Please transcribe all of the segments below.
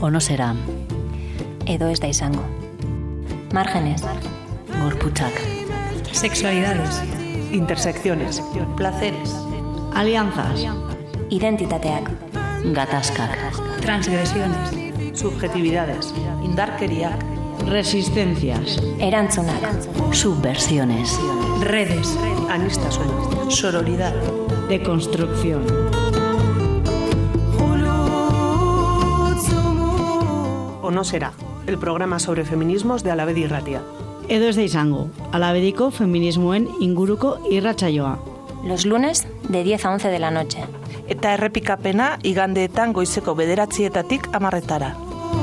o no será. Edo ez da izango. Márgenes. Gorputzak. Sexualidades. Intersecciones. Placeres. Alianzas. Identitateak. Gatazkak. Transgresiones. Subjetividades. Indarkeriak. Resistencias. Erantzunak. Subversiones. Redes. Aniztasun. Sororidad. Deconstrucción. O no será. El programa sobre feminismos de Alabedi Irratia. Edo ez da izango. Alabediko feminismoen inguruko irratsaioa. Los lunes de 10 a 11 de la noche. Eta errepikapena igandeetan goizeko 9:00 10:00.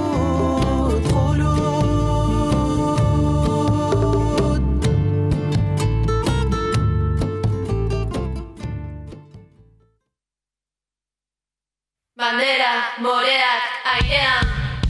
Bandera, moreak, airean.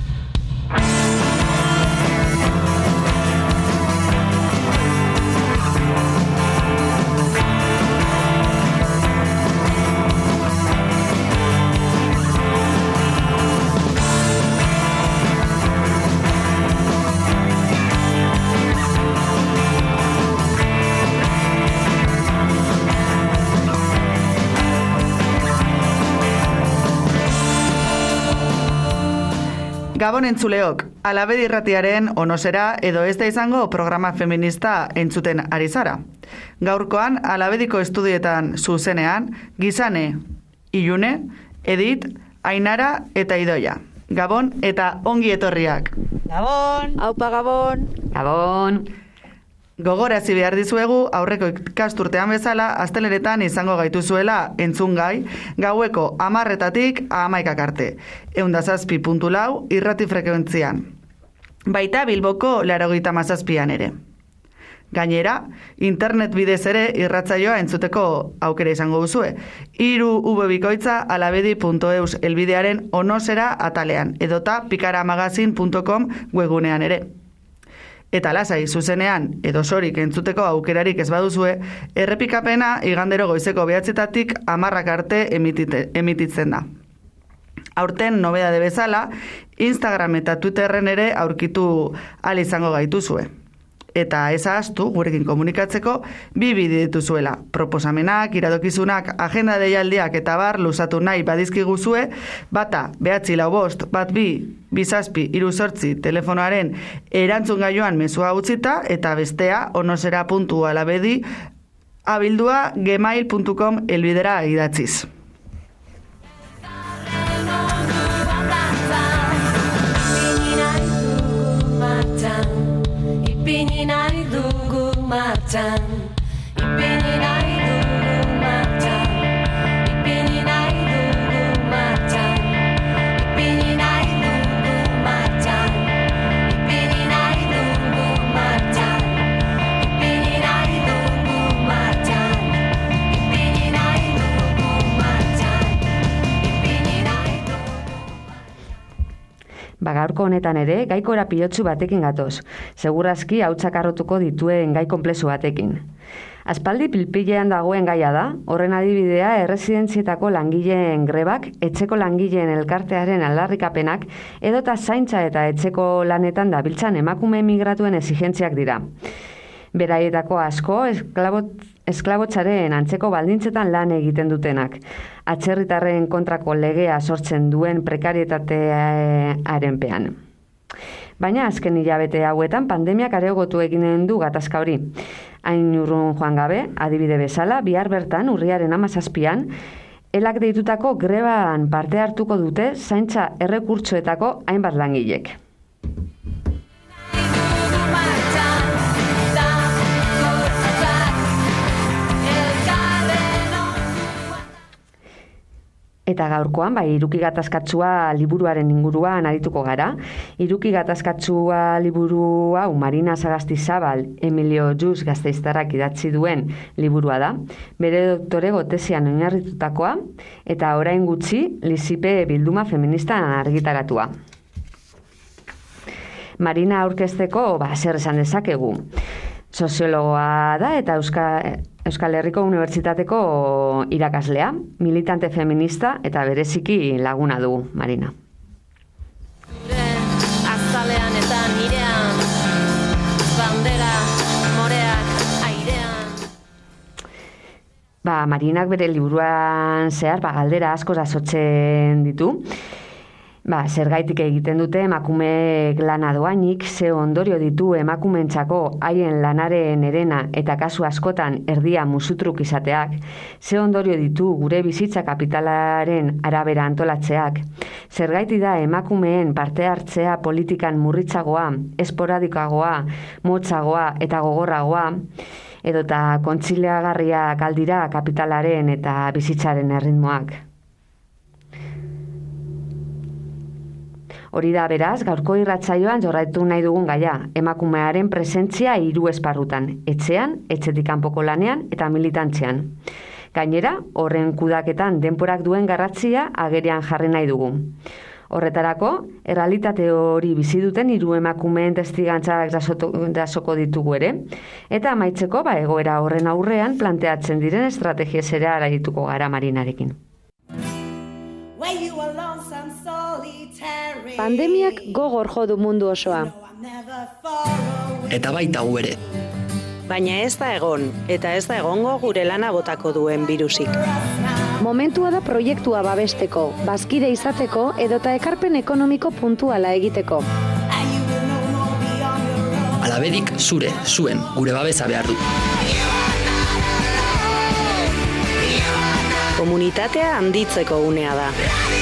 Gabon entzuleok, Alabedi Irratiaren o no será edo ez da izango programa feminista entzuten ari zara. Gaurkoan Alabediko estudioetan zuzenean, Gizane, Ilune, Edith, Ainara eta Idoia. Gabon eta ongi etorriak. Gabon! Aupa Gabon! Gabon! Gogorazi behar dizuegu aurreko ikasturtean bezala asteleretan izango gaituzuela entzungai gaueko 10:00 11:00 arte. 107.4 irrati frekuentzian. Baita Bilboko 87an ere. Gainera, internet bidez ere irratsaioa entzuteko aukera izango duzue. 3 bikoitza alabedi.eus elbidearen onosera atalean edota picaramagazine.com webgunean ere. Eta lasai zuzenean edo sorik entzuteko aukerarik ez baduzue, errepikapena igandero goizeko 9:00 10:00 arte emititzen da. Aurten nobedade bezala, Instagram eta Twitterren ere aurkitu ahal izango gaituzue. Eta ez ahaztu, gurekin komunikatzeko, 2 bide dituzuela. Proposamenak, iradokizunak, agenda deialdiak eta bar luzatu nahi badizkiguzue, bata 945 12 2 telefonoaren erantzun gaioan mezua utzita, eta bestea onosera.alabedi abildua gmail.com elbidera idatziz. Ipini nahi dugu martxan. Ipini nahi dugu martxan. Ipini nahi dugu martxan. Ipini nahi dugu martxan. Ipini nahi dugu martxan. Ipini nahi dugu martxan. Ipini nahi dugu martxan. Ipini nahi dugu. Gaurko honetan ere, gaiko erapilotsu batekin gatoz. Segurazki hautsak arrotuko dituen gai konplexu batekin. Aspaldi pilpilean dagoen gaia da, horren adibidea erresidentzietako langileen grebak, etxeko langileen elkartearen aldarrikapenak, edota zaintza eta etxeko lanetan dabiltzan emakume migratuen exigentziak dira. Beraietako asko esklabotzaren antzeko baldintzetan lan egiten dutenak. Atzerritarren kontrako legea sortzen duen prekarietatearenpean. Baina azken hilabete hauetan pandemiak areagotu eginen du gatazka hori. Hain urrun joan gabe, adibide bezala, bihar bertan urriaren 17an, elak deitutako greban parte hartuko dute zaintza errekurtsoetako hainbat langilek. Eta gaurkoan, Iruki gatazkatsua liburuaren inguruan arituko gara. Iruki gatazkatsua liburu hau Marina Sagastizabal, Emilio Juz Gasteiztarrak idatzi duen liburua da. Bere doktorego tesian oinarritutakoa eta orain gutxi Lizipe bilduma feministan argitaratua. Marina aurkezteko, zer esan dezakegu. Soziologoa da eta Euskal Herriko Unibertsitateko irakaslea, militante feminista eta bereziki laguna du, Marina. Marinak bere liburuan zehar, galdera asko jasotzen ditu. Zergaitik egiten dute emakumeek lana doainik, ze ondorio ditu emakumentzako haien lanaren herena eta kasu askotan erdia musutruk izateak, ze ondorio ditu gure bizitza kapitalaren arabera antolatzeak, zergaiti da emakumeen parte hartzea politikan murritzagoa, esporadikagoa, motzagoa eta gogorragoa, edota kontziliagarriak aldira kapitalaren eta bizitzaren erritmoak. Hori da beraz, gaurko irratsaioan jorratu nahi dugun gaia, emakumearen presentzia 3 esparrutan, etxean, etxetik kanpoko lanean eta militantzian. Gainera, horren kudaketan denporak duen garrantzia agerian jarri nahi dugu. Horretarako, errealitate hori bizi duten 3 emakumeen testigantzak jasoko ditugu ere, eta amaitzeko egoera horren aurrean planteatzen diren estrategiez ere arituko gara Marinarekin. Pandemiak gogor jo du mundu osoa. Eta baita gu ere. Baina ez da egon, eta ez da egongo gure lana botako duen birusik. Momentua da proiektua babesteko, bazkide izateko edota ekarpen ekonomiko puntuala egiteko. Alabedik zuen, gure babesa behar du. Komunitatea handitzeko unea da.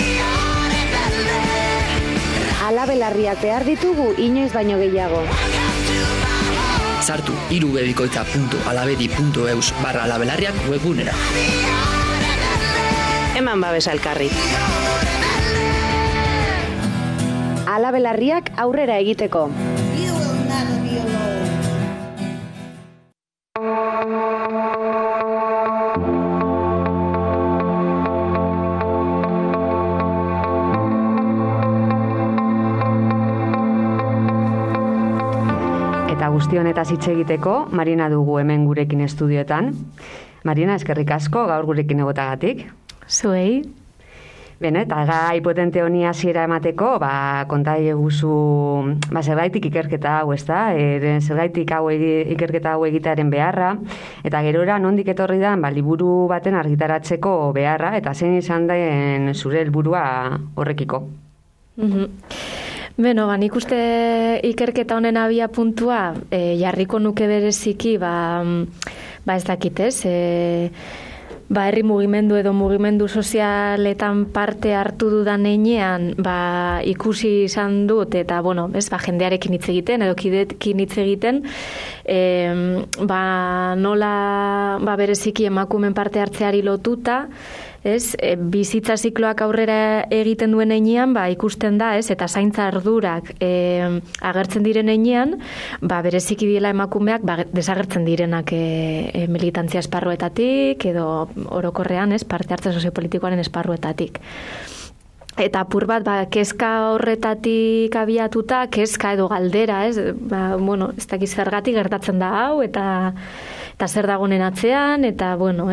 Alabelarriak behar ditugu inoiz baino gehiago. Sartu irubebikoitza.alabedi.eus/alabelarriak webgunera. Eman babesa elkarri. Alabelarriak aurrera egiteko. Guzti honetaz hitz egiteko, Marina dugu hemen gurekin estudioetan. Marina, eskerrik asko gaur gurekin egotagatik. Zuei. Bene, eta gai potente honi hasiera emateko, konta eguzu, zergaitik ikerketa hau, ezta? Zergaitik ikerketa hau egitearen beharra, eta gerora nondik etorri da, liburu baten argitaratzeko beharra, eta zein izan den zure helburua horrekiko. Beno, nik uste ikerketa honen abia puntua jarriko nuke bereziki, ez dakit, ez? Herri mugimendu edo mugimendu sozialetan parte hartu dudan einean, ikusi izan dut, eta, jendearekin hitz egiten, edo kidekin hitz egiten, nola bereziki emakumen parte hartzeari lotuta, bizitza zikloak aurrera egiten duen einean, ikusten da, eta zaintza ardurak agertzen diren einean, bereziki dira emakumeak desagertzen direnak militantzia esparruetatik, edo orokorrean, parte hartze soziopolitikoaren esparruetatik. Eta apur bat, kezka horretatik abiatuta, kezka edo galdera, ez dakiz zergatik gertatzen da hau, eta zer dagoen atzean, eta,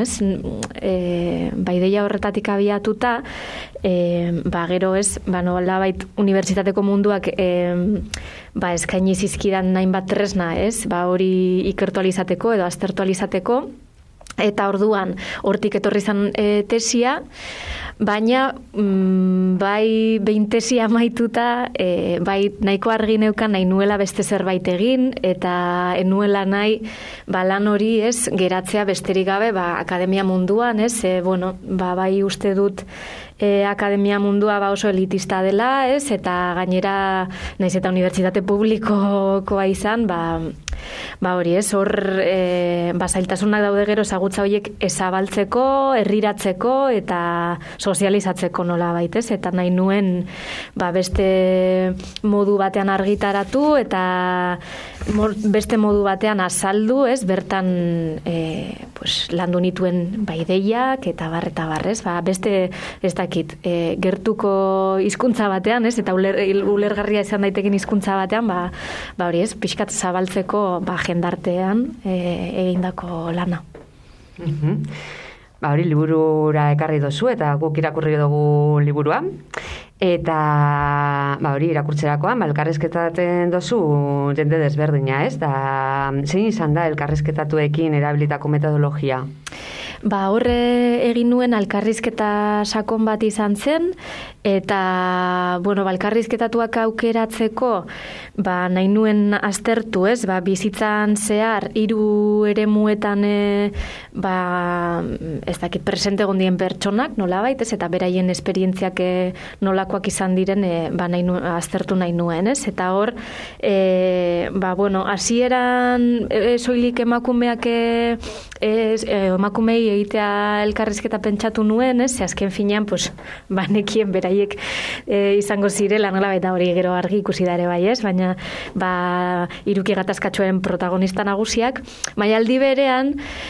ideia horretatik abiatuta, gero nolabait unibertsitateko munduak eskaini zizkidan hainbat tresna, hori ikertu alizateko edo aztertu alizateko, eta orduan hortik etorri izan tesia, baina behin tesia amaituta, nahiko argi neukan nahi nuela beste zerbait egin, eta nuela nahi lan hori geratzea besterik gabe akademia munduan, bai uste dut akademia mundua oso elitista dela, eta gainera naiz eta unibertsitate publikokoa izan, hori hor zailtasunak daude gero ezagutza horiek ezabaltzeko, herriratzeko eta sozializatzeko nola baitez, eta nahi nuen beste modu batean argitaratu eta beste modu batean azaldu, bertan landu nituen ideiak eta barrez, beste ez dakit, gertuko hizkuntza batean, eta ulergarria izan daiteken hizkuntza batean, hori pixkat zabaltzeko jendartean egindako lana. Hori liburura ekarri dozu eta guk irakurri dugu liburua. Eta hori irakurtzerakoan, elkarrizketaten dozu jende desberdina, ez? Zein izan da elkarrizketatuekin erabilitako metodologia? Horre egin nuen elkarrizketa sakon bat izan zen, eta, elkarrizketatuak aukeratzeko, nahi nuen aztertu, ez, bizitzan zehar, 3 eremuetan, ez dakit presente gondien pertsonak, nolabait, ez, eta beraien esperientziak nolakoak izan diren, aztertu nahi nuen, ez, eta hor, hasieran soilik emakumeak emakumei egitea elkarrizketa pentsatu nuen, ez, azken finean, nekien beraiek izango zirela, nolabait da hori gero argi ikusi da ere bai, ez, baina Iruki gatazkatxoaren protagonista nagusiak, baina aldi berean,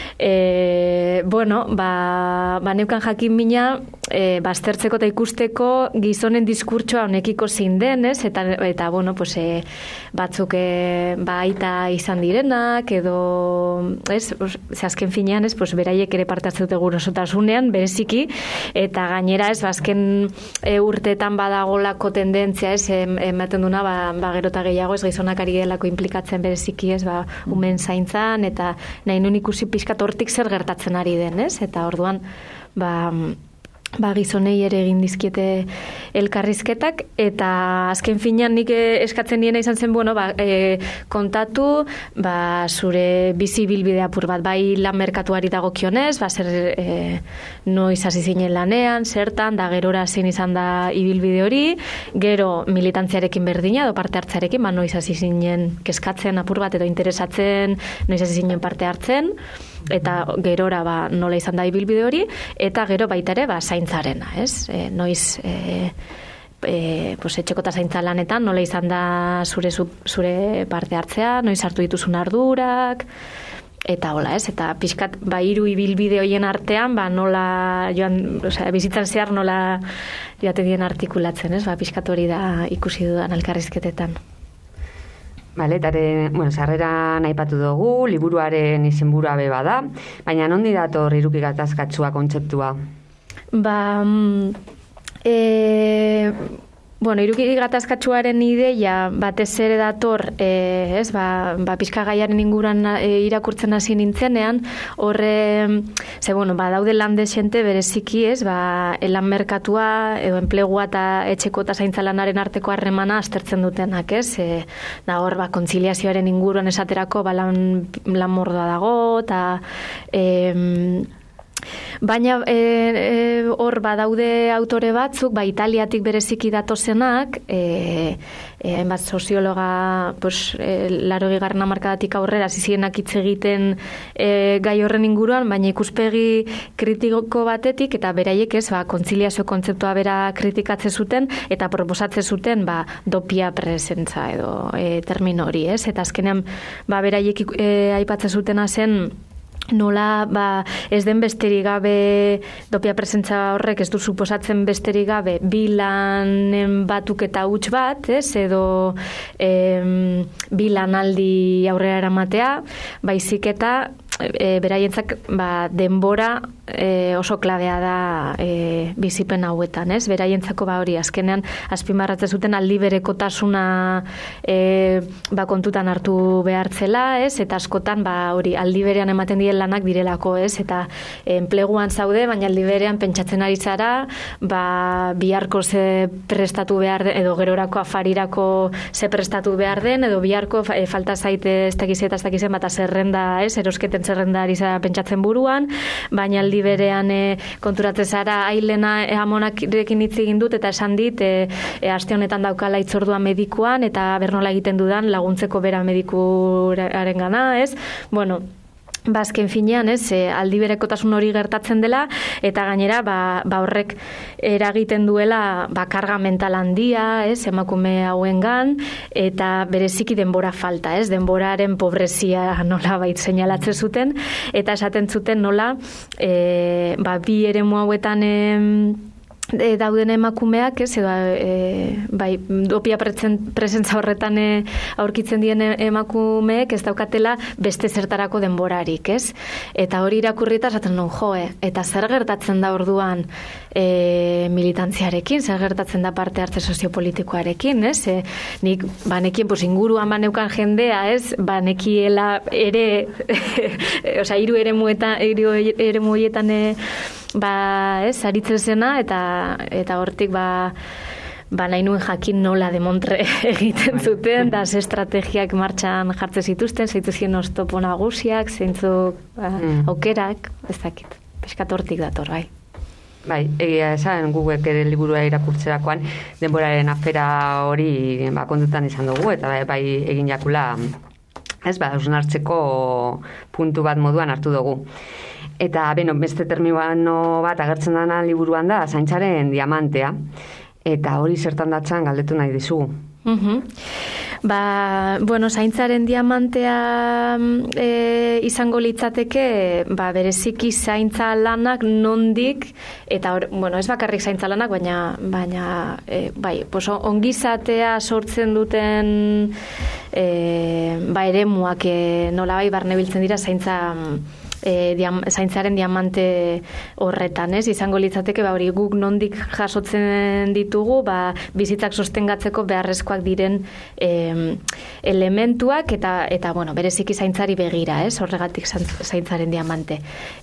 neukan jakin mina, aztertzeko eta ikusteko gizonen diskurtsoa honekiko zein den, ez, eta batzuk aita izan direnak, edo, ez, azken finean, ez, beraiek ere parte hartzen dute gurosotasunean, bereziki, eta gainera, ez, azken urteetan badagolako tendentzia, ez, ematen duna, gero eta gehiago, ez, gizonak ari delako implikatzen bereziki, ez, umen zaintzan, eta nahi nun ikusi pixkat hortik zer gertatzen ari den, ez, eta orduan, gizonei ere egin dizkiete elkarrizketak, eta azken finean nik eskatzen diena izan zen, kontatu zure bizi bilbide apur bat, bai lan merkatuari dagokionez, zer noiz hasi zinen lanean, zertan, da gerora zein izan da ibilbide hori, gero militantziarekin berdina, edo parte hartzearekin, noiz hasi zinen keskatzen apur bat, edo interesatzen, noiz hasi zinen parte hartzen, eta gerora nola izan da ibilbide hori, eta gero baita ere zaintzarena, ez? Noiz etxeko eta zaintza lanetan nola izan da zure parte hartzea, noiz hartu dituzun ardurak, eta hola, ez? Eta pixkat 3 ibilbide horien artean, nola joan, bizitzan zehar nola joate dien artikulatzen, ez? Pixkat hori da ikusi dudan elkarrizketetan. Bale, sarreran aipatu dugu, liburuaren izenburua bada, baina nondi dator Iruki gatazkatsua kontzeptua? Iruki gatazkatsuaren ideia batez ere dator, pixka gaiaren inguruan irakurtzen hasi nintzenean, horre, daude lan desente bereziki, lan merkatua, edo enplegua eta etxeko eta zaintza lanaren arteko harremana aztertzen dutenak, da hor, kontziliazioaren inguruan esaterako, lan mordoa dago, eta baina hor badaude autore batzuk, Italiatik bereziki datozenak, hainbat soziologa 80. hamarkadatik aurrera zizienak hitz egiten gai horren inguruan, baina ikuspegi kritiko batetik, eta beraiek kontziliazio kontzeptua bera kritikatzen zuten, eta proposatzen zuten dopia presentza edo termino hori, eta azkenean beraiek aipatzen zutena zen nola ez den besterik gabe, dopia presentza horrek ez du suposatzen besterik gabe bilanen batuk eta huts bat, edo bilanaldi aurrera eramatea, baizik eta beraientzak denbora oso klabea da bizipen hauetan, beraientzako hori azkenean azpimarratzen zuten aldi berekotasuna kontutan hartu behartzela, eta askotan hori aldi berean ematen diren lanak direlako, eta enpleguan zaude, baina aldi berean pentsatzen ari zara, biharko ze prestatu behar den, edo gerorako afarirako ze prestatu behar den, edo biharko falta zaite ez dakizen bata zerrenda, erosketen zerrenda ari zara pentsatzen buruan, baina aldi berean konturatzen zara ailena amonarekin hitz egin dut, eta esan dit aste honetan daukala hitzordua medikuan, eta bernola egiten dudan laguntzeko bera medikuaren gana, azken finean, aldi berekotasun hori gertatzen dela, eta gainera, horrek eragiten duela, karga mental handia, emakume hauengan, eta bereziki denbora falta, denboraren pobrezia nola seinalatzen zuten, eta esaten zuten nola, bi eremu hauetan dauden emakumeak, ez, edo, bai, dopia presentza horretan aurkitzen dien emakumeek ez daukatela beste zertarako denborarik, ez? Eta hori irakurrita esaten non, eta zer gertatzen da orduan militantziarekin, zer gertatzen da parte hartze soziopolitikoarekin, ez? Nik, banekien, inguruan baneukan jendea, ez? Banekiela ere, osea, hiru eremu horietan ez, aritzen zena, eta hortik nahi nuen jakin nola demontre egiten zuten, da ze estrategiak martxan jartzen zituzten, zeituzien oztopo nagusiak, zeintzuk aukerak, ez dakit, peskat hortik dator, bai. Bai, egia esan gugek ere liburua irakurtzerakoan denboraren afera hori kontutan izan dugu, eta bai egin jakula, ez hausnartzeko puntu bat moduan hartu dugu. Eta, beste termino bat agertzen dana liburuan da, zaintzaren diamantea. Eta hori zertan datzan galdetu nahi dizugu. Zaintzaren diamantea izango litzateke, bereziki zaintza lanak nondik, eta, ez bakarrik zaintza lanak, baina ongizatea sortzen duten eremuak nolabai barne biltzen dira zaintzaren diamante horretan, ez? Izango litzateke, hori guk nondik jasotzen ditugu, bizitzak sostengatzeko beharrezkoak diren elementuak, eta bereziki zaintzari begira, ez? Horregatik zaintzaren diamante.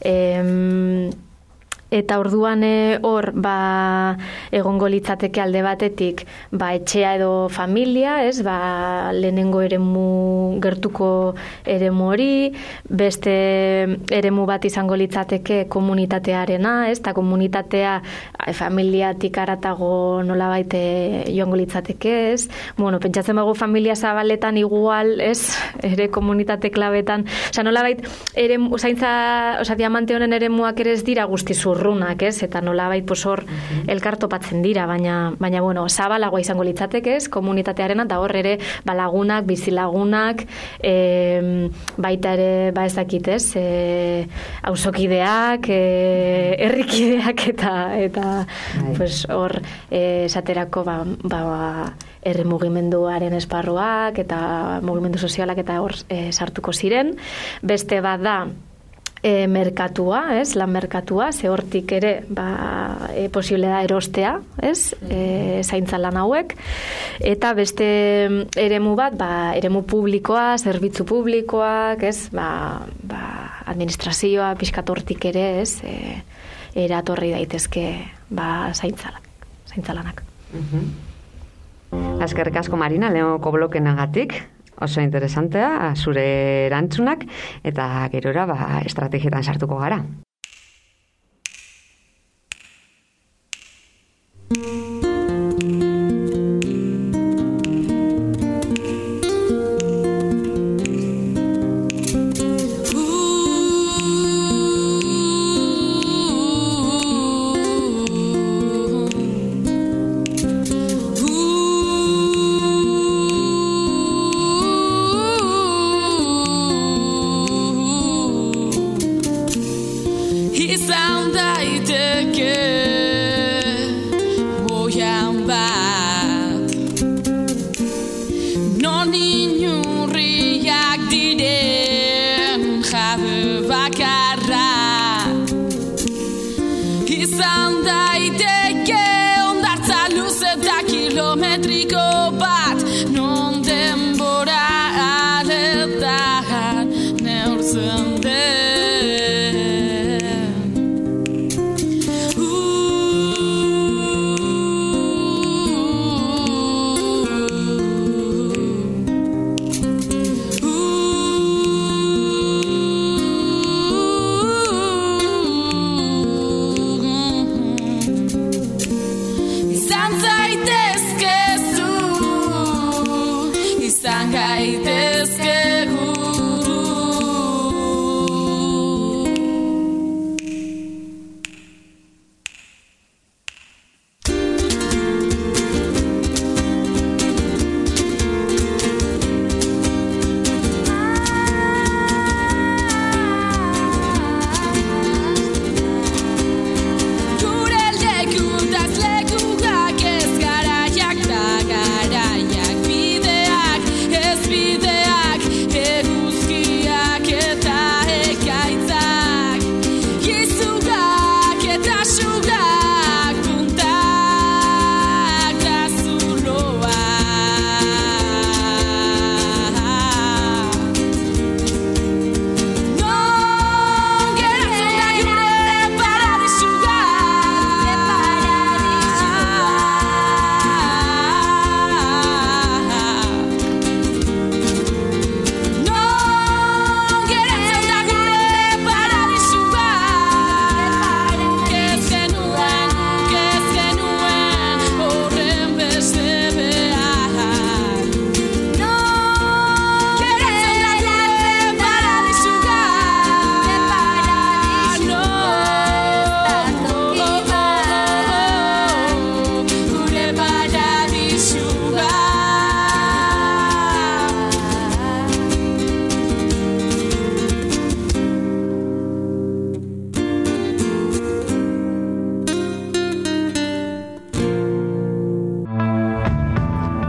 Eta orduan hor, egongo litzateke alde batetik, etxea edo familia, ez, lehenengo eremu, gertuko eremu hori, beste eremu bat izango litzateke komunitatearena, ez, eta komunitatea familiatik aratago nolabait joango litzateke, ez. Pentsatzen bago familia zabaletan igual, ez, ere komunitate klabetan, nolabait, diamante honen eremuak ere ez dira guzti zurrunak, ez, eta nolabait hor elkartopatzen dira, baina zabalagoa izango litzateke, ez, komunitatearena, eta hor ere lagunak, bizilagunak, baita ere, ez dakit, ez, auzokideak, herrikideak, eta hor esaterako herri mugimenduaren esparruak eta mugimendu sozialak eta hor sartuko ziren. Beste bat da merkatua, ez, lan merkatua, ze hortik ere posible da erostea, ez, zaintza lan hauek, eta beste eremu bat, eremu publikoa, zerbitzu publikoak, ez, administrazioa, pixkat hortik ere, ez, eratorri daitezke zaintza lanak. Eskerrik asko, Marina, lehenoko blokenagatik. Oso interesantea, zure erantzunak, eta gerora estrategietan sartuko gara.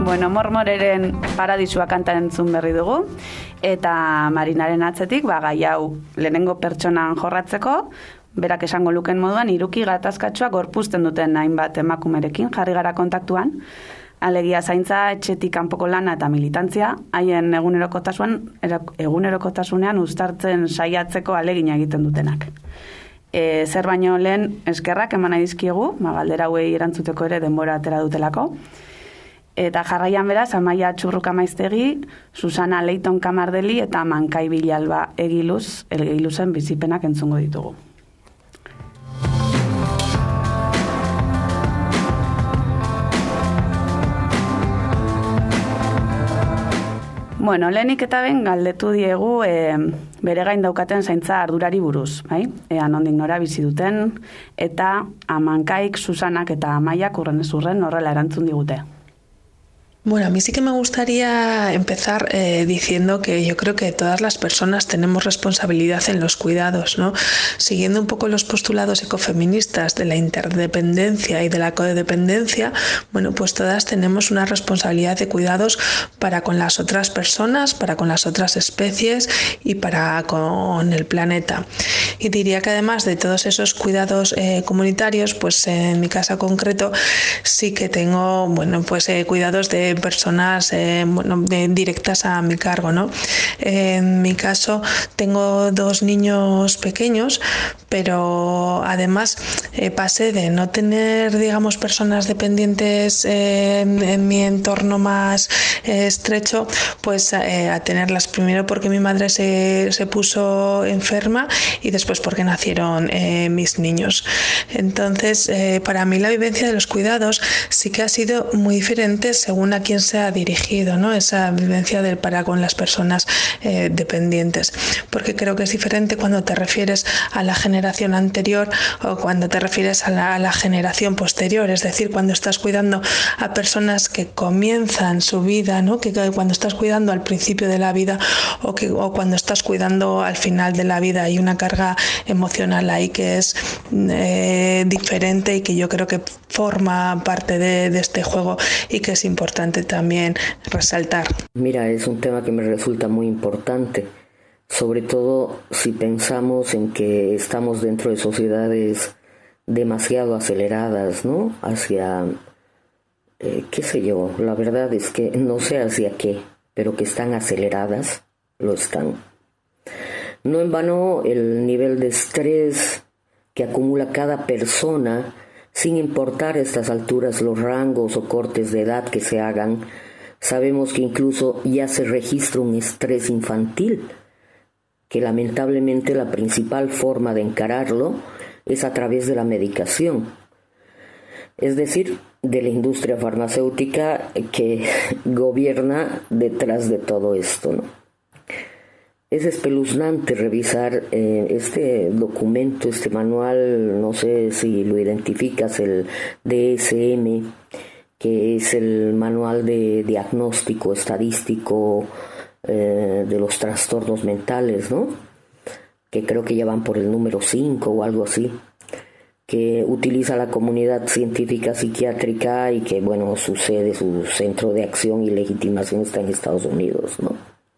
Bueno, Mormoreren Paradisua kanta entzun berri dugu, eta Marinaren atzetik, gai hau lehenengo pertsonan jorratzeko, berak esango luken moduan, iruki gatazkatsua gorpuzten duten hainbat emakumerekin jarri gara kontaktuan, alegia zaintza, etxetik kanpoko lana eta militantzia, haien egunerokotasunean uztartzen saiatzeko alegina egiten dutenak. Zer baino lehen eskerrak eman nahi dizkiegu, galdera hauei erantzuteko ere denbora atera dutelako. Eta jarraian beraz, Amaia Txurruka Maiztegi, Susana Leiton Kamardeli eta Mankai Bilalba Egiluzen bizipenak entzungo ditugu. Bueno, lehenik eta ben galdetu diegu bere gain daukaten zaintza ardurari buruz, bai? Ea nondik nora bizi duten, eta Amankaik, Susanak eta Amaiak urrenez urren horrela erantzun digute. Bueno, a mí sí que me gustaría empezar diciendo que yo creo que todas las personas tenemos responsabilidad en los cuidados, ¿no? Siguiendo un poco los postulados ecofeministas de la interdependencia y de la codependencia, bueno, pues todas tenemos una responsabilidad de cuidados para con las otras personas, para con las otras especies y para con el planeta. Y diría que además de todos esos cuidados comunitarios, pues en mi caso concreto sí que tengo, bueno, pues cuidados de personas directas a mi cargo, ¿no? En mi caso tengo 2 niños pequeños, pero además pasé de no tener, digamos, personas dependientes en mi entorno más estrecho, pues a tenerlas primero porque mi madre se puso enferma y después porque nacieron mis niños. Entonces, para mí la vivencia de los cuidados sí que ha sido muy diferente según a quién se ha dirigido, ¿no? Esa vivencia para con las personas dependientes, porque creo que es diferente cuando te refieres a la generación anterior o cuando te refieres a la generación posterior, es decir, cuando estás cuidando a personas que comienzan su vida, ¿no? Que cuando estás cuidando al principio de la vida o cuando estás cuidando al final de la vida, hay una carga emocional ahí que es diferente y que yo creo que forma parte de este juego y que es importante también resaltar. Mira, es un tema que me resulta muy importante, sobre todo si pensamos en que estamos dentro de sociedades demasiado aceleradas, ¿no? Hacia, qué sé yo, la verdad es que no sé hacia qué, pero que están aceleradas, lo están. No en vano el nivel de estrés que acumula cada persona, sin importar a estas alturas los rangos o cortes de edad que se hagan. Sabemos que incluso ya se registra un estrés infantil, que lamentablemente la principal forma de encararlo es a través de la medicación, es decir, de la industria farmacéutica que gobierna detrás de todo esto, ¿no? Es espeluznante revisar este documento, este manual, no sé si lo identificas, el DSM, que es el manual de diagnóstico estadístico de los trastornos mentales, ¿no? Que creo que ya van por el número 5 o algo así, que utiliza la comunidad científica psiquiátrica y que, bueno, su sede, su centro de acción y legitimación está en Estados Unidos, ¿no?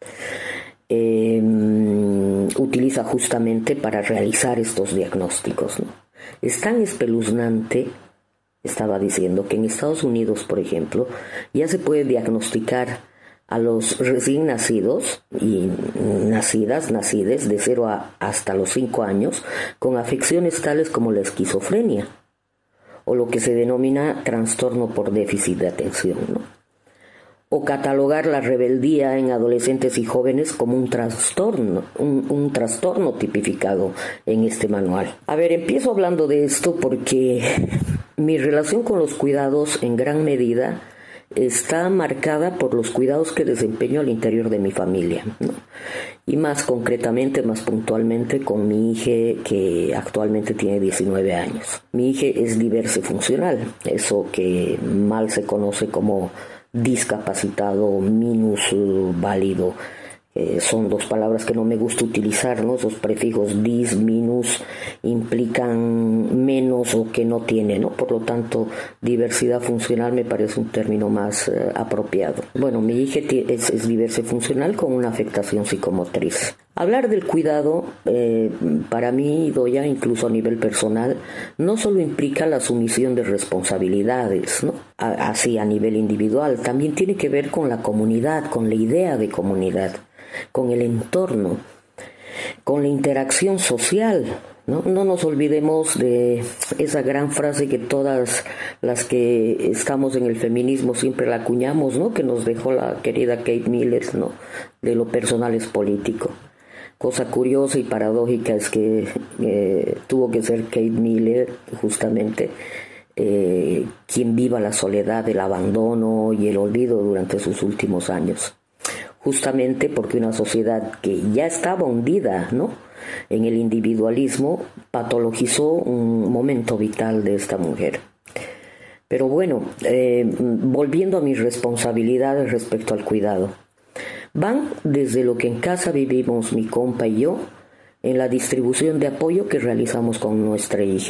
Utiliza justamente para realizar estos diagnósticos, ¿no? Es tan espeluznante, estaba diciendo, que en Estados Unidos, por ejemplo, ya se puede diagnosticar a los recién nacidos y nacides de 0 hasta los 5 años con afecciones tales como la esquizofrenia o lo que se denomina trastorno por déficit de atención, ¿no? O catalogar la rebeldía en adolescentes y jóvenes como un trastorno tipificado en este manual. A ver, empiezo hablando de esto porque mi relación con los cuidados en gran medida está marcada por los cuidados que desempeño al interior de mi familia, ¿no? Y más concretamente, más puntualmente, con mi hija que actualmente tiene 19 años. Mi hija es diversofuncional, eso que mal se conoce como discapacitado, minusválido, son dos palabras que no me gusta utilizar, ¿no? Esos prefijos dis, minus, implican menos o que no tiene, ¿no? Por lo tanto, diversidad funcional me parece un término más apropiado. Bueno, mi hija es diversofuncional con una afectación psicomotriz. Hablar del cuidado, para mí, Doya, incluso a nivel personal, no solo implica la sumisión de responsabilidades, ¿no? Así a nivel individual, también tiene que ver con la comunidad, con la idea de comunidad, con el entorno, con la interacción social, ¿no? No nos olvidemos de esa gran frase que todas las que estamos en el feminismo siempre la acuñamos, ¿no? Que nos dejó la querida Kate Miller, ¿no? De lo personal es político. Cosa curiosa y paradójica es que tuvo que ser Kate Miller, justamente, quien viva la soledad, el abandono y el olvido durante sus últimos años. Justamente porque una sociedad que ya estaba hundida, ¿no?, en el individualismo, patologizó un momento vital de esta mujer. Pero bueno, volviendo a mis responsabilidades respecto al cuidado, van desde lo que en casa vivimos mi compa y yo, en la distribución de apoyo que realizamos con nuestra hija.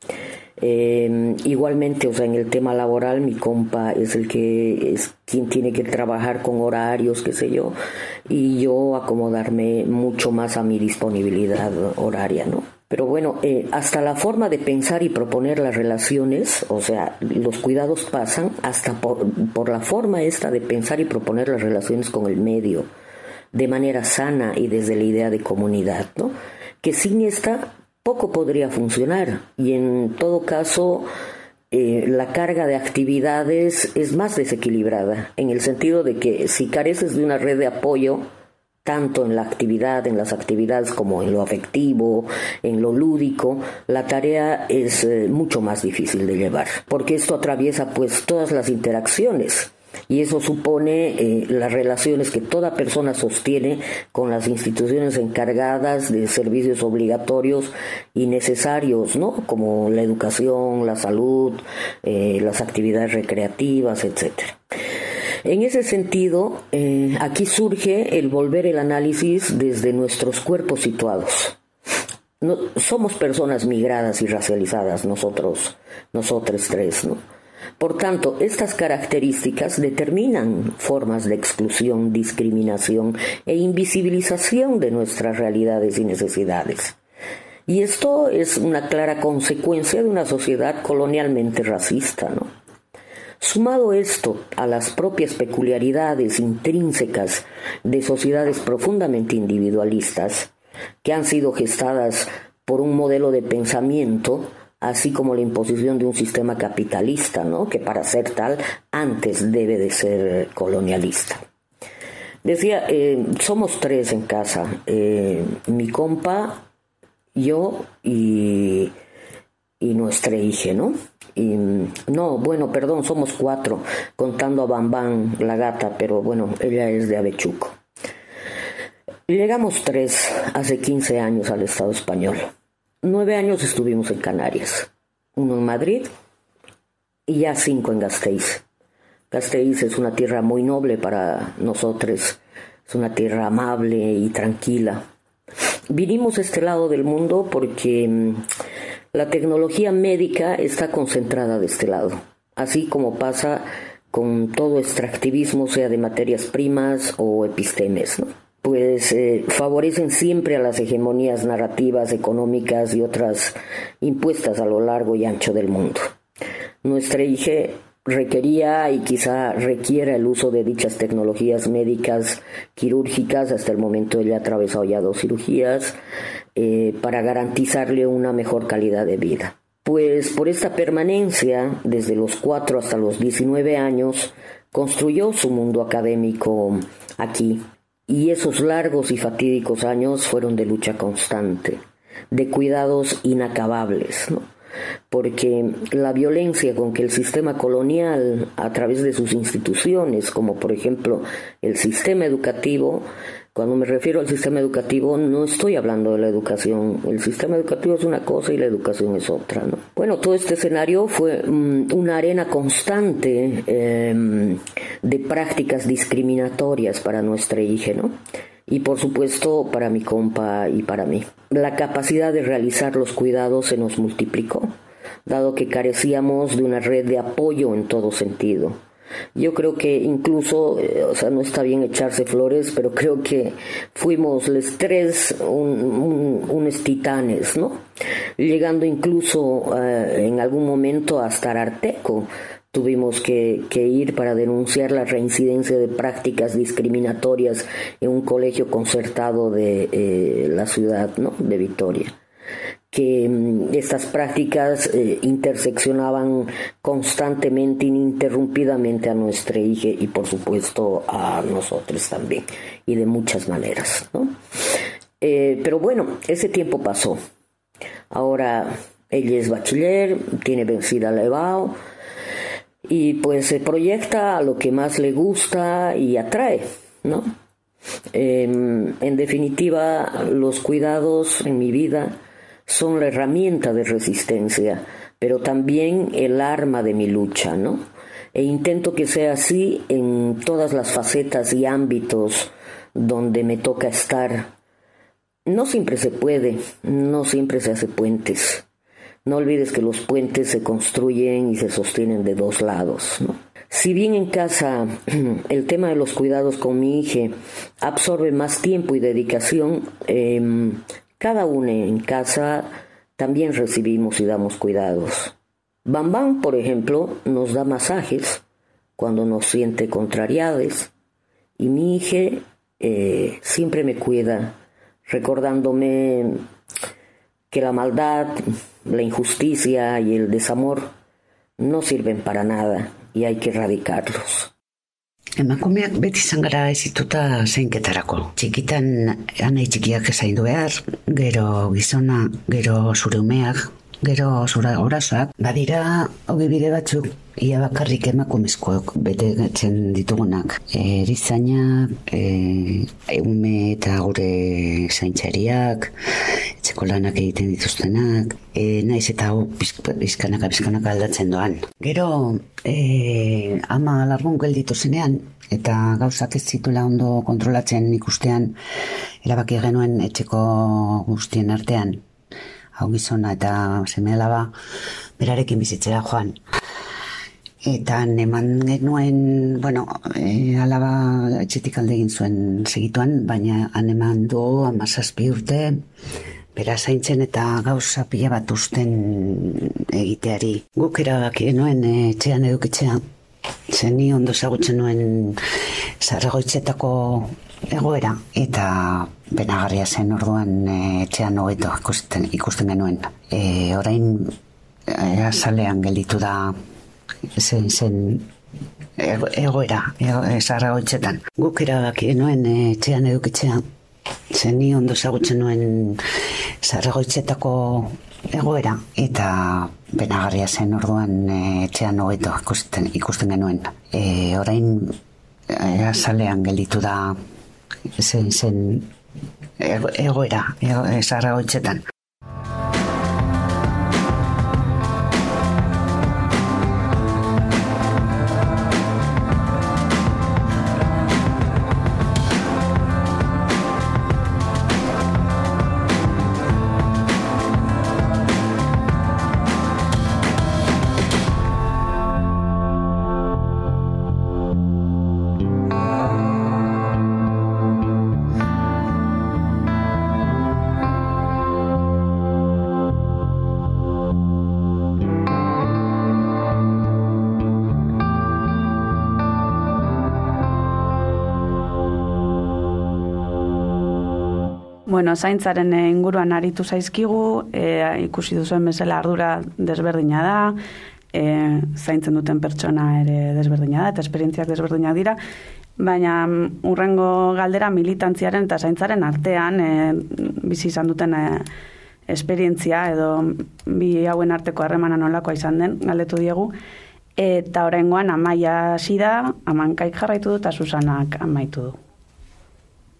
Igualmente, o sea, en el tema laboral, mi compa es quien tiene que trabajar con horarios, qué sé yo, y yo acomodarme mucho más a mi disponibilidad horaria, ¿no? Pero bueno, hasta la forma de pensar y proponer las relaciones, o sea, los cuidados pasan hasta por la forma esta de pensar y proponer las relaciones con el medio, de manera sana y desde la idea de comunidad, ¿no? Que sin esta poco podría funcionar, y en todo caso la carga de actividades es más desequilibrada, en el sentido de que si careces de una red de apoyo, tanto en la actividad, en las actividades como en lo afectivo, en lo lúdico, la tarea es mucho más difícil de llevar, porque esto atraviesa pues todas las interacciones. Y eso supone las relaciones que toda persona sostiene con las instituciones encargadas de servicios obligatorios y necesarios, ¿no? Como la educación, la salud, las actividades recreativas, etc. En ese sentido, aquí surge el volver el análisis desde nuestros cuerpos situados. No, somos personas migradas y racializadas, nosotros tres, ¿no? Por tanto, estas características determinan formas de exclusión, discriminación e invisibilización de nuestras realidades y necesidades. Y esto es una clara consecuencia de una sociedad colonialmente racista, ¿no? Sumado esto a las propias peculiaridades intrínsecas de sociedades profundamente individualistas, que han sido gestadas por un modelo de pensamiento, así como la imposición de un sistema capitalista, ¿no?, que para ser tal antes debe de ser colonialista. Decía, somos tres en casa, mi compa, yo y nuestra hija, ¿no? Somos cuatro, contando a Bambán, la gata, pero bueno, ella es de Avechuco. Llegamos tres hace 15 años al Estado español. 9 años estuvimos en Canarias, 1 en Madrid y ya 5 en Gasteiz. Gasteiz es una tierra muy noble para nosotros, es una tierra amable y tranquila. Vinimos a este lado del mundo porque la tecnología médica está concentrada de este lado, así como pasa con todo extractivismo, sea de materias primas o epistemes, ¿no? Pues favorecen siempre a las hegemonías narrativas, económicas y otras impuestas a lo largo y ancho del mundo. Nuestra hija requería y quizá requiera el uso de dichas tecnologías médicas quirúrgicas. Hasta el momento ella ha atravesado ya 2 cirugías para garantizarle una mejor calidad de vida. Pues por esta permanencia, desde los 4 hasta los 19 años, construyó su mundo académico aquí. Y esos largos y fatídicos años fueron de lucha constante, de cuidados inacabables, ¿no? Porque la violencia con que el sistema colonial, a través de sus instituciones, como por ejemplo el sistema educativo, cuando me refiero al sistema educativo no estoy hablando de la educación, el sistema educativo es una cosa y la educación es otra, ¿no? Bueno, todo este escenario fue una arena constante de prácticas discriminatorias para nuestra hija, ¿no? y por supuesto para mi compa y para mí. La capacidad de realizar los cuidados se nos multiplicó, dado que carecíamos de una red de apoyo en todo sentido. Yo creo que incluso, no está bien echarse flores, pero creo que fuimos los tres unos titanes, ¿no? Llegando incluso en algún momento hasta Ararteco. Tuvimos que ir para denunciar la reincidencia de prácticas discriminatorias en un colegio concertado de la ciudad, ¿no?, de Vitoria. Que estas prácticas interseccionaban constantemente, ininterrumpidamente a nuestra hija y por supuesto a nosotros también, y de muchas maneras, ¿no? Pero bueno, ese tiempo pasó. Ahora ella es bachiller, tiene vencida la EBAU, y pues se proyecta a lo que más le gusta y atrae, ¿no? En definitiva, los cuidados en mi vida son la herramienta de resistencia, pero también el arma de mi lucha, ¿no? E intento que sea así en todas las facetas y ámbitos donde me toca estar. No siempre se puede, no siempre se hace puentes. No olvides que los puentes se construyen y se sostienen de dos lados, ¿no? Si bien en casa el tema de los cuidados con mi hija absorbe más tiempo y dedicación, cada uno en casa también recibimos y damos cuidados. Bambán, por ejemplo, nos da masajes cuando nos siente contrariados, y mi hija siempre me cuida, recordándome que la maldad, la injusticia y el desamor no sirven para nada y hay que erradicarlos. Emakumeak beti izan gara ezituta zainketarako. Txikitan anai txikiak zaindu behar, gero gizona, gero zure umeak, gero zure gurasoak. Badira ogibide batzuk ia bakarrik emakumezkoak betetzen ditugunak. Erizaina, ume eta gure zaintzariak, etxeko lanak egiten dituztenak, naiz eta bizkanaka aldatzen doan. Gero, ama alargun gelditu zenean, eta gauzak ez zituela ondo kontrolatzen ikustean, erabaki genuen etxeko guztien artean, hau gizona eta seme-alaba, berarekin bizitzera joan. Eta eman genuen, alaba etxetik alde egin zuen segituan, baina han eman du 17 urte, bera zaintzen eta gauza pila bat usten egiteari. Guk erabaki genuen etxean edukitzea, zen ni ondo ezagutzen nuen Zarragoitzetako egoera, eta benagarria zen orduan etxean hobeto ikusten genuen. Orain azalean gelditu da zen egoera Zarragoitzetan. Guk erabaki genuen etxean edukitzea, zen ni ondo ezagutzen nuen Zarragoitzetako egoera, eta benagarria zen orduan etxean hobeto ikusten genuen. Orain azalean gelditu da zen egoera Zarragoitzetan. Zaintzaren inguruan aritu zaizkigu, ikusi duzuen bezala ardura desberdina da, zaintzen duten pertsona ere desberdina da, eta esperientziak desberdinak dira, baina hurrengo galdera militantziaren eta zaintzaren artean bizi izan duten esperientzia edo bi hauen arteko harremana nolakoa izan den galdetu diegu, eta oraingoan Amaia hasi da, Amankaik jarraitu du eta Susanak amaitu du.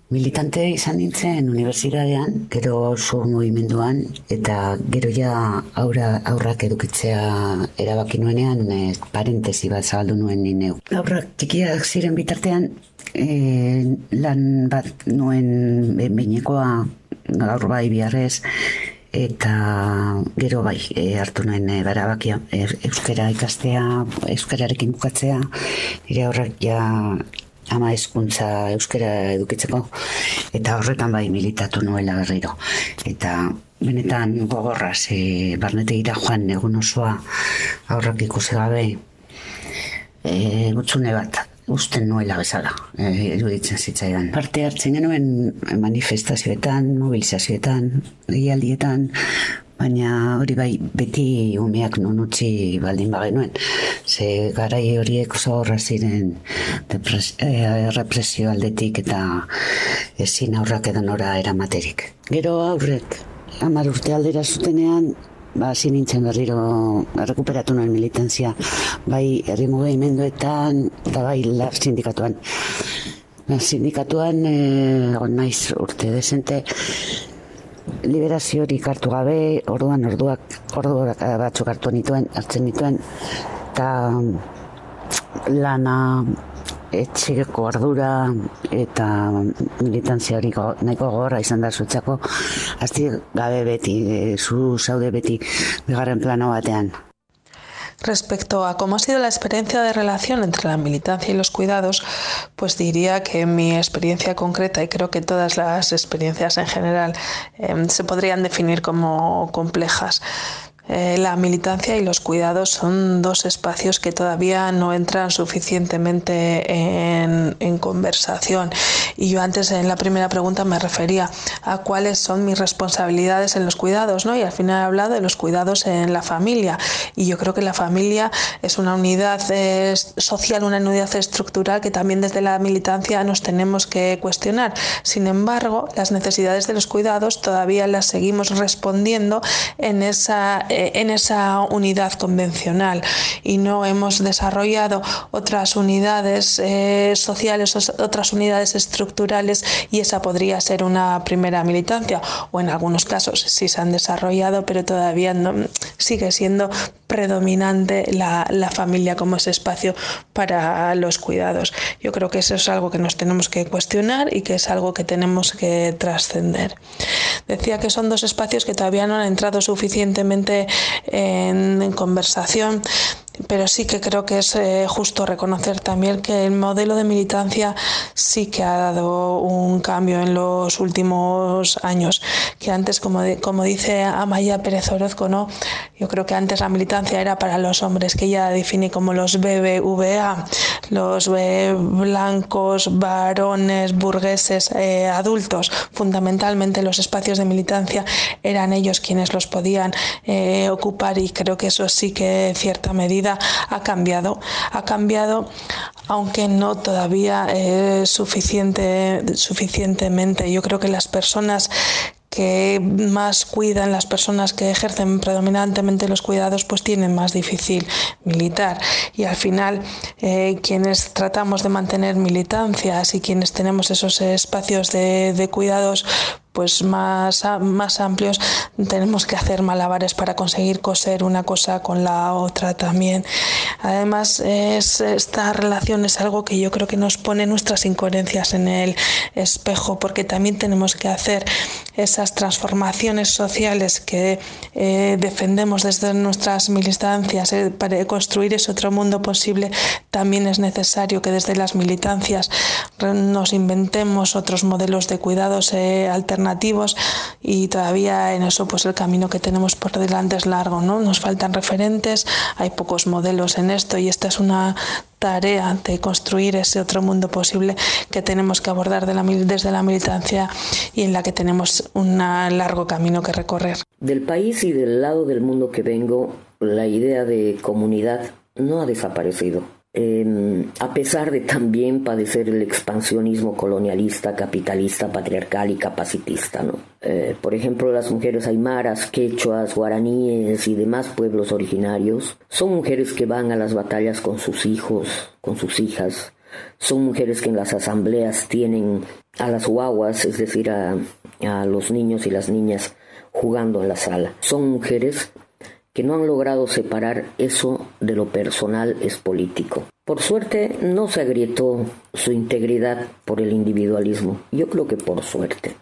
Militante izan nintzen unibertsitatean, gero oso mugimenduan, eta gero ja aurrak edukitzea erabaki nuenean, parentesi bat zabaldu nuen nineu. Aurrak txikiak ziren bitartean, lan bat nuen behinekoa gaur bai biharrez, eta gero bai hartu nuen barabakia euskara ikastea, euskararekin bukatzea, nire aurrak ja ama hezkuntza euskara edukitzeko, eta horretan bai militatu nuela berriro. Eta benetan gogorra, barnetegira joan egun osoa aurrak ikusi gabe, gutzune bat usten nuela bezala, iruditzen zitzaidan. Parte hartzen genuen manifestazioetan, mobilizazioetan, egialdietan, baina hori bai beti umeak non utzi baldin bagenuen. Ze garai horiek oso horra ziren represio aldetik eta ezin aurrak edo nora eramaterik. Gero aurrek 10 urte aldera zutenean, hasi nintzen berriro rekuperatu nuen militantzia, bai herri mugimenduetan eta bai LAB sindikatuan. Sindikatuan egon naiz urte dezente, liberaziorik hartu gabe, orduak batzuk hartzen nituen, eta lana, etxeko ardura eta militantzia hori nahiko gogorra izan da zutzako, hasti gabe beti, zu zaude beti bigarren plano batean. Respecto a cómo ha sido la experiencia de relación entre la militancia y los cuidados, pues diría que mi experiencia concreta, y creo que todas las experiencias en general se podrían definir como complejas. La militancia y los cuidados son dos espacios que todavía no entran suficientemente en conversación. Y yo antes en la primera pregunta me refería a cuáles son mis responsabilidades en los cuidados, ¿no? Y al final he hablado de los cuidados en la familia. Y yo creo que la familia es una unidad social, una unidad estructural que también desde la militancia nos tenemos que cuestionar. Sin embargo, las necesidades de los cuidados todavía las seguimos respondiendo en esa unidad convencional y no hemos desarrollado otras unidades sociales, otras unidades estructurales, y esa podría ser una primera militancia, o en algunos casos sí se han desarrollado, pero todavía no, sigue siendo predominante la familia como ese espacio para los cuidados. Yo creo que eso es algo que nos tenemos que cuestionar y que es algo que tenemos que trascender. Decía que son dos espacios que todavía no han entrado suficientemente en conversación, pero sí que creo que es justo reconocer también que el modelo de militancia sí que ha dado un cambio en los últimos años, que antes, como dice Amaya Pérez Orozco, ¿no? Yo creo que antes la militancia era para los hombres, que ella define como los BBVA, los blancos, varones, burgueses, adultos. Fundamentalmente los espacios de militancia eran ellos quienes los podían ocupar, y creo que eso sí que en cierta medida ha cambiado, aunque no todavía suficientemente. Yo creo que las personas que más cuidan, las personas que ejercen predominantemente los cuidados, pues tienen más difícil militar, y al final quienes tratamos de mantener militancias y quienes tenemos esos espacios de cuidados pues más amplios, tenemos que hacer malabares para conseguir coser una cosa con la otra también. Además, esta relación es algo que yo creo que nos pone nuestras incoherencias en el espejo, porque también tenemos que hacer esas transformaciones sociales que defendemos desde nuestras militancias, para construir ese otro mundo posible. También es necesario que desde las militancias nos inventemos otros modelos de cuidados alternativos, y todavía en eso pues el camino que tenemos por delante es largo, ¿no? Nos faltan referentes, hay pocos modelos en esto, y esta es una tarea de construir ese otro mundo posible que tenemos que abordar desde la militancia, y en la que tenemos un largo camino que recorrer. Del país y del lado del mundo que vengo, la idea de comunidad no ha desaparecido. A pesar de también padecer el expansionismo colonialista, capitalista, patriarcal y capacitista, ¿no? Por ejemplo, las mujeres aymaras, quechuas, guaraníes y demás pueblos originarios son mujeres que van a las batallas con sus hijos, con sus hijas, Son mujeres que en las asambleas tienen a las guaguas, es decir, a los niños y las niñas jugando en la sala. Son mujeres que no han logrado separar eso de lo personal es político. Por suerte no se agrietó su integridad por el individualismo. Yo creo que por suerte.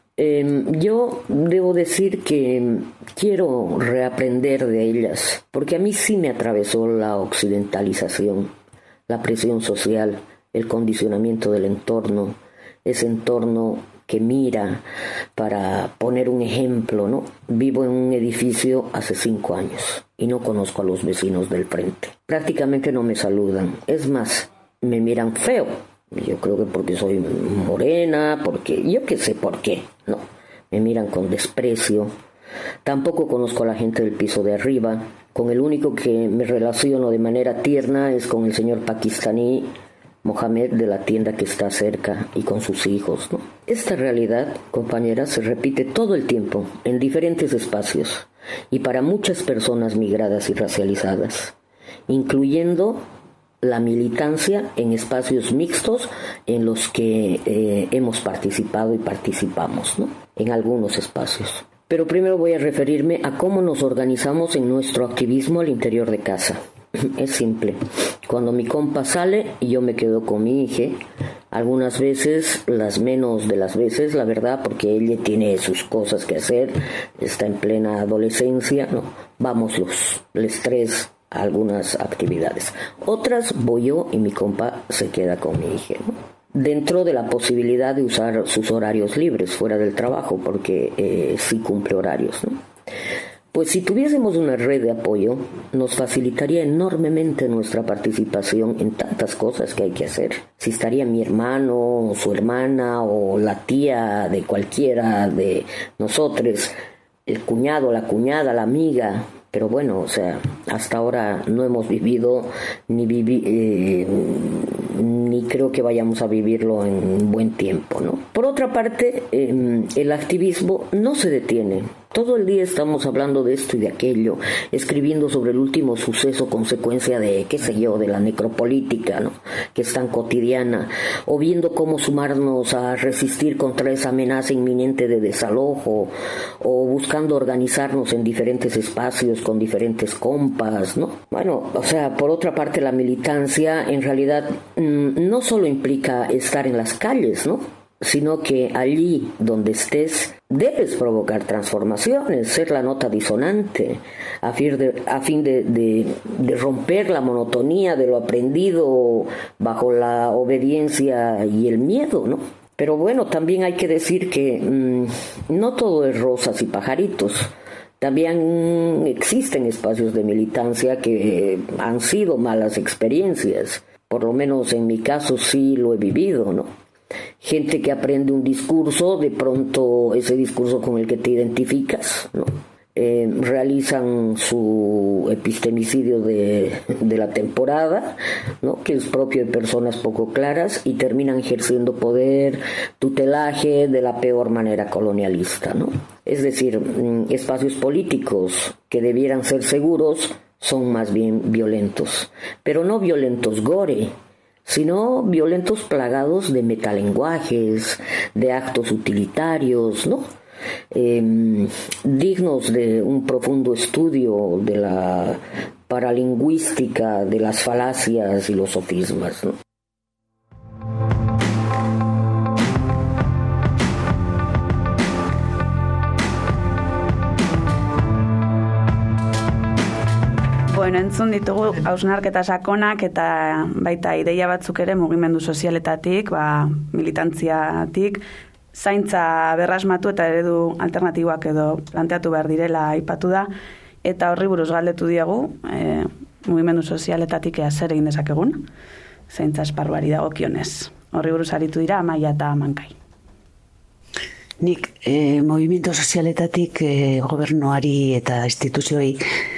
Yo debo decir que quiero reaprender de ellas, porque a mí sí me atravesó la occidentalización, la presión social, el condicionamiento del entorno, ese entorno que mira para poner un ejemplo, ¿no? Vivo en un edificio hace 5 años y no conozco a los vecinos del frente. Prácticamente no me saludan. Es más, me miran feo. Yo creo que porque soy morena, porque yo qué sé por qué. No, me miran con desprecio. Tampoco conozco a la gente del piso de arriba. Con el único que me relaciono de manera tierna es con el señor pakistaní Mohamed de la tienda que está cerca y con sus hijos, ¿no? Esta realidad, compañeras, se repite todo el tiempo en diferentes espacios y para muchas personas migradas y racializadas, incluyendo la militancia en espacios mixtos en los que hemos participado y participamos, ¿no? En algunos espacios. Pero primero voy a referirme a cómo nos organizamos en nuestro activismo al interior de casa. Es simple. Cuando mi compa sale, yo me quedo con mi hija. Algunas veces, las menos de las veces, la verdad, porque ella tiene sus cosas que hacer, está en plena adolescencia, ¿no? Vamos los tres a algunas actividades. Otras voy yo y mi compa se queda con mi hija, ¿no? Dentro de la posibilidad de usar sus horarios libres fuera del trabajo, porque sí cumple horarios, ¿no? Pues si tuviésemos una red de apoyo, nos facilitaría enormemente nuestra participación en tantas cosas que hay que hacer. Si estaría mi hermano, o su hermana, o la tía de cualquiera de nosotros, el cuñado, la cuñada, la amiga. Pero bueno, o sea, hasta ahora no hemos vivido ni creo que vayamos a vivirlo en buen tiempo, ¿no? Por otra parte, el activismo no se detiene. Todo el día estamos hablando de esto y de aquello, escribiendo sobre el último suceso, consecuencia de, qué sé yo, de la necropolítica, ¿no? Que es tan cotidiana, o viendo cómo sumarnos a resistir contra esa amenaza inminente de desalojo, o buscando organizarnos en diferentes espacios con diferentes compas, ¿no? Bueno, o sea, por otra parte, la militancia en realidad no solo implica estar en las calles, ¿no? Sino que allí donde estés debes provocar transformaciones, ser la nota disonante, a fin de romper la monotonía de lo aprendido bajo la obediencia y el miedo, ¿no? Pero bueno, también hay que decir que no todo es rosas y pajaritos. También existen espacios de militancia que han sido malas experiencias. Por lo menos en mi caso sí lo he vivido, ¿no? Gente que aprende un discurso, de pronto ese discurso con el que te identificas, ¿no? Realizan su epistemicidio de la temporada, ¿no? Que es propio de personas poco claras y terminan ejerciendo poder, tutelaje de la peor manera colonialista, ¿no? Es decir, espacios políticos que debieran ser seguros son más bien violentos, pero no violentos gore, sino violentos plagados de metalenguajes, de actos utilitarios, ¿no? Dignos de un profundo estudio de la paralingüística, de las falacias y los sofismas, ¿no? Bueno, entzun ditugu hausnarketa sakonak eta baita ideia batzuk ere mugimendu sozialetatik, militantziatik, zaintza berrasmatu eta eredu alternatiboak edo planteatu behar direla aipatu da, eta horri buruz galdetu diegu, mugimendu sozialetatik zer egin dezakegun, zaintza esparruari dagokionez. Horri buruz aritu dira Amaia eta Mankai. Nik mugimendu sozialetatik gobernuari eta instituzioei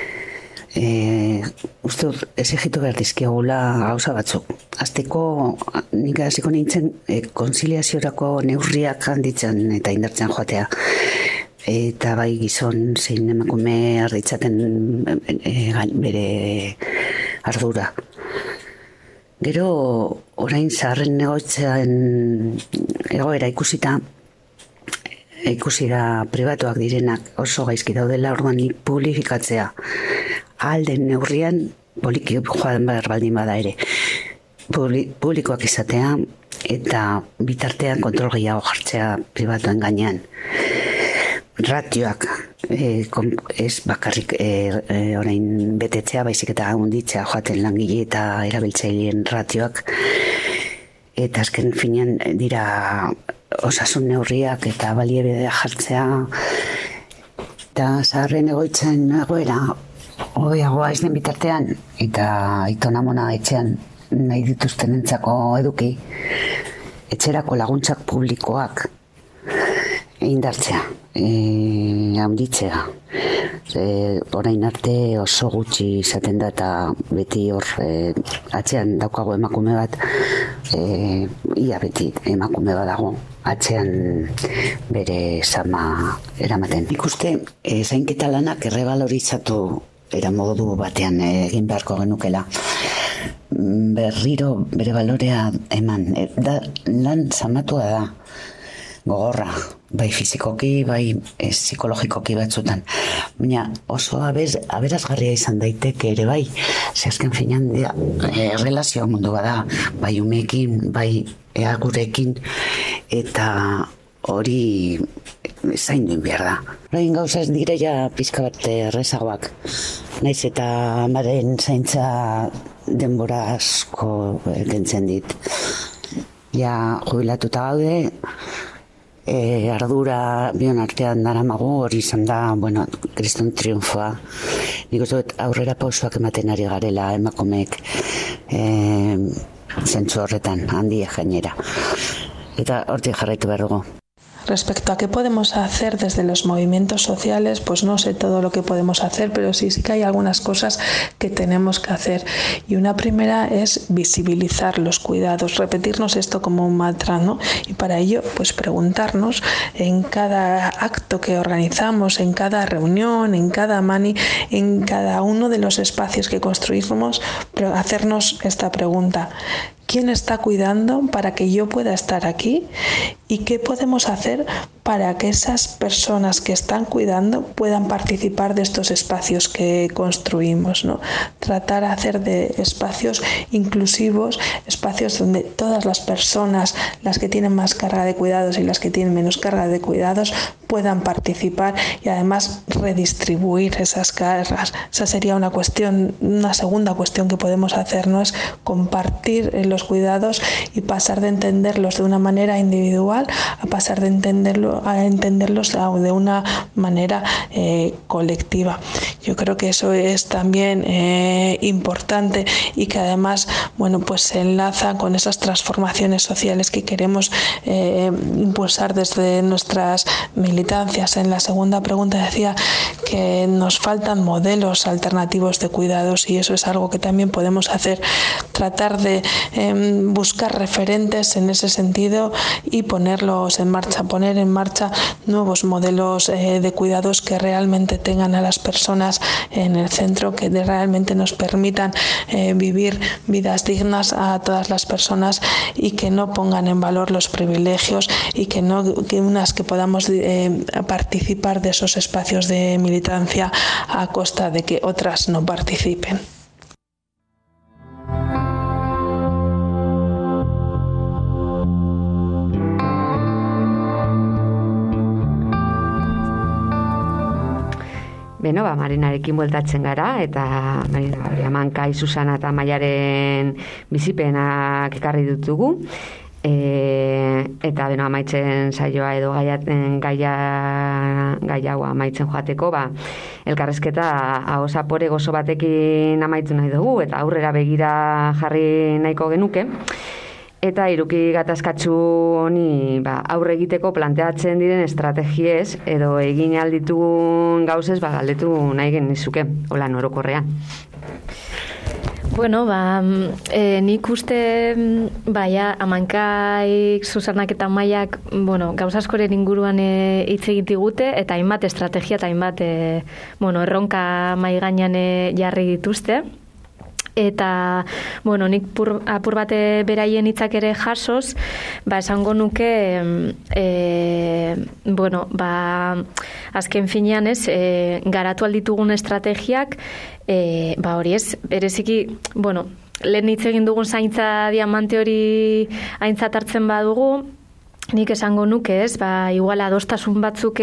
uste dut exigitu behar dizkiagula gauza batzuk. Azteko nik hasiko nintzen konziliaziorako neurriak handitzen eta indartzen joatea. Eta bai gizon zein emakume arditzaten bere ardura. Gero, orain zaharren egoitzen egoera ikusita, ikusi da pribatuak direnak oso gaizki daudela, orduan publifikatzea alden neurrian poliki joan behar baldin bada ere. Publikoak izatea eta bitartean kontrol gehiago jartzea pribatuen gainean. Ratioak ez bakarrik orain betetzea, baizik eta handitzea joaten langile eta erabiltzaileen ratioak. Eta azken finean dira osasun neurriak eta baliabidea jartzea. Eta zaharren egoitzen egoera hobeagoa ez den bitartean eta aiton-amona etxean nahi dituztenentzako eduki, etxerako laguntzak publikoak indartzea, handitzea. Orain arte oso gutxi izaten da eta beti hor atzean daukago emakume bat, ia beti emakume bat dago atzean bere zama eramaten. Ikuste, zainketa lanak errebalorizatu era modu batean egin beharko genukela. Berriro bere balorea eman. Lan zamatua da, gogorra, bai fizikoki, bai psikologikoki batzutan. Baina oso aberazgarria izan daiteke ere bai, ze azken finean relazio mundu bada, bai umeekin, bai gurekin, eta hori zaindu behar da. Orain gauza ez dire ja pizka bat errezagoak. Naiz eta amaren zaintza denbora asko kentzen dit. Ja jubilatuta gaude, ardura bion artean daramagu, hori izan da, kriston triunfoa. Nik uste dut aurrera pausoak ematen ari garela emakumeek zentzu horretan, handia gainera. Eta hortik jarraitu behar dugu. Respecto a qué podemos hacer desde los movimientos sociales, pues no sé todo lo que podemos hacer, pero sí que hay algunas cosas que tenemos que hacer. Y una primera es visibilizar los cuidados, repetirnos esto como un mantra, ¿no? Y para ello, pues preguntarnos en cada acto que organizamos, en cada reunión, en cada mani, en cada uno de los espacios que construimos, hacernos esta pregunta. ¿Quién está cuidando para que yo pueda estar aquí? ¿Y qué podemos hacer para que esas personas que están cuidando puedan participar de estos espacios que construimos, ¿no? Tratar de hacer de espacios inclusivos, espacios donde todas las personas, las que tienen más carga de cuidados y las que tienen menos carga de cuidados, puedan participar y además redistribuir esas cargas. Esa sería una segunda cuestión que podemos hacer, ¿no? Es compartir los cuidados y pasar de entenderlos de una manera individual a pasar de entenderlos de una manera colectiva. Yo creo que eso es también importante y que además, pues se enlaza con esas transformaciones sociales que queremos impulsar desde nuestras militancias. En la segunda pregunta decía que nos faltan modelos alternativos de cuidados y eso es algo que también podemos hacer, tratar de buscar referentes en ese sentido y poner en marcha nuevos modelos de cuidados que realmente tengan a las personas en el centro, que realmente nos permitan vivir vidas dignas a todas las personas y que no pongan en valor los privilegios y que podamos participar de esos espacios de militancia a costa de que otras no participen. Beno, Marinarekin bueltatzen gara, eta Marina Mankai, Susana eta Maiaren bizipenak ekarri ditugu. Eta amaitzen saioa edo gai hau amaitzen joateko, elkarrezketa ahosapore gozo batekin amaitu nahi dugu, eta aurrera begira jarri nahiko genuke. Eta iruki gatazkatsu honi aurre egiteko planteatzen diren estrategiez edo egin alditun gauzez galdetu nahi genizuke, hola orokorrean. Nik uste Amankaik, Susanak eta Maiak gauza askoren inguruan hitz egitigute eta hainbat estrategia eta hainbat erronka mai gainean jarri dituzte. Eta, bueno, nik apur bate beraien hitzak ere jasoz, esango nuke, bueno, azken finean ez, garatu alditugun estrategiak, hori ez, bereziki, bueno, lehen hitz egin dugun zaintza diamante hori aintzat hartzen badugu, nik esango nuke ez, igual adostasun batzuk